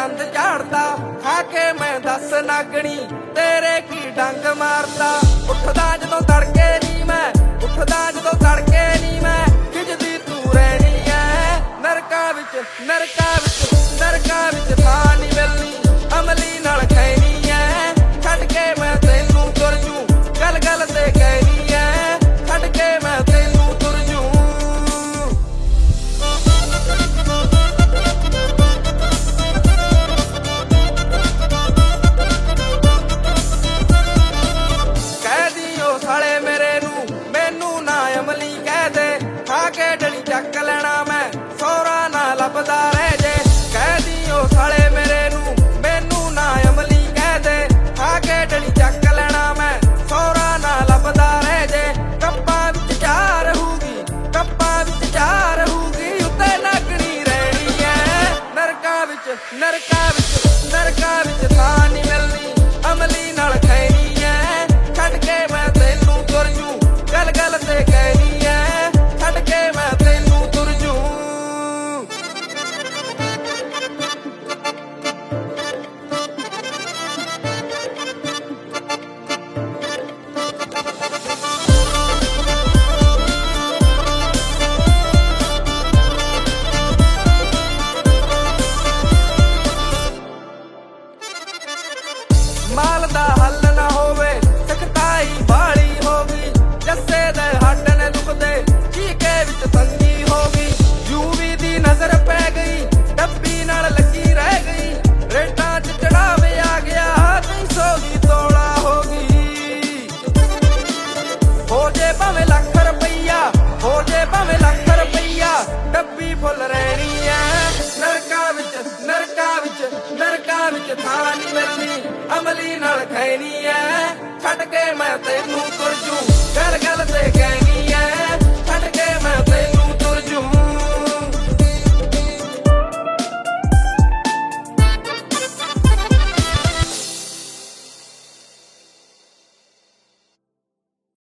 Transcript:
ਚੰਦ ਝਾੜਦਾ ਖਾ ਕੇ ਮੈਂ ਦੱਸ ਨਾਗਣੀ ਤੇਰੇ ਕੀ ਡੰਗ ਮਾਰਦਾ। ਉੱਠਦਾ ਜਦੋਂ ਤੜਕੇ ਨੀ ਮੈਂ ਉੱਠਦਾ ਜਦੋਂ ਤੜਕੇ ਨੀ ਮੈਂ ਖਿੱਚਦੀ ਤੂੰ ਰਹਿਣੀ ਐ ਨਰਕਾਂ ਵਿੱਚ ਨਰਕਾਂ ਵਿੱਚ ਨਰਕਾਂ ਵਿੱਚ ਥਾਂ ਨੀ ਮਿਲਣੀ ਅਮਲੀ ਨਾਲ ਖੈਣੀ ਐ ਛੱਡ ਕੇ ਮੈਂ ਤੈਨੂੰ ਤੁਰ ਜੂ ਗੱਲ ਗੱਲ ਤੇ ਕਹਿਣੀ ਐ ਛੱਡ ਕੇ ਮੈਂ ਤੈਨੂੰ ਤੁਰ ਜੂ। ਕਹਿ ਦਿਓ ਸਾਲੇ ਮੇਰੇ ਨੂੰ ਮੈਨੂੰ ਨਾ ਅਮਲੀ ਕਹਿ ਦੇ ਖਾ ਕੇ ਡਲੀ ਚੱਕ ਲੈਣਾ ਮੈਂ ਸਹੁਰਾ ਨਾ ਲੱਭਦਾ ਰਹਿ ਜੇ। ਕਹਿ ਦਿਓ ਸਾਲੇ ਮੇਰੇ ਨੂੰ ਮੈਨੂੰ ਨਾ ਅਮਲੀ ਕਹਿ ਦੇ ਖਾ ਕੇ ਡਲੀ ਚੱਕ ਲੈਣਾ ਮੈਂ ਸਹੁਰਾ ਨਾ ਲੱਭਦਾ ਰਹਿ ਜੇ। ਕੱਪਾਂ ਵਿੱਚ ਚਾਹ ਰਹੂਗੀ ਕੱਪਾਂ ਵਿੱਚ ਚਾਹ ਰਹੂਗੀ ਉੱਤੇ ਨਾਗਣੀ ਰਹਿਣੀ ਐ ਨਰਕਾਂ ਵਿੱਚ ਨਰਕਾਂ ਵਿੱਚ ਨਰਕਾਂ ਵਿੱਚ ਥਾਂ ਨੀ ਮਿਲਣੀ ਅਮਲੀ ਨਾਲ ਖੈਣੀ ਐ ਛੱਡ ਕੇ ਮੈਂ ਤੈਨੂੰ ਤੁਰ ਜੂ ਗੱਲ ਗੱਲ ਤੇ ਕਹਿਣੀ ਐ ਛੱਡ ਕੇ ਮੈਂ ਤੈਨੂੰ ਤੁਰ ਜੂ। ਮਾਲ ਦਾ ਹੱਲ ਨਾ ਹੋਵੇ ਸਖਤਾਈ ਬਾਲੀ ਹੋ ਗਈ ਜੱਸੇ ਦੇ ਹੱਡ ਨੇ ਦੁਖਦੇ ਚੀਕੇ ਵਿੱਚ ਤੰਗੀ ਹੋ ਗਈ ਯੂਵੀ ਦੀ ਨਜ਼ਰ ਪੈ ਗਈ ਡੱਬੀ ਨਾਲ ਲੱਗੀ ਰਹਿ ਗਈ ਰੇਟਾਂ 'ਚ ਚੜਾਵੇ ਆ ਗਿਆ 300 ਦੀ ਤੋਲਾ ਹੋ ਗਈ। ਹੋ ਜੇ ਭਾਵੇਂ ਲੱਖ ਰੁਪਈਆ ਹੋ ਜੇ ਭਾਵੇਂ ਲੱਖ ਰੁਪਈਆ ਡੱਬੀ ਫੁੱਲ ਰਹਿਣੀ ਐ ਨਰਕਾਂ ਵਿੱਚ ਨਰਕਾਂ ਵਿੱਚ ਨਰਕਾਂ ਵਿੱਚ ਥਾਂ ਨੀ ਮਿਲਣੀ ਅਮਲੀ ਨਾਲ ਖੈਣੀ ਐ ਛੱਡ ਕੇ ਮੈਂ ਤੈਨੂੰ ਤੁਰ ਜੂ ਗੱਲ ਗੱਲ ਤੇ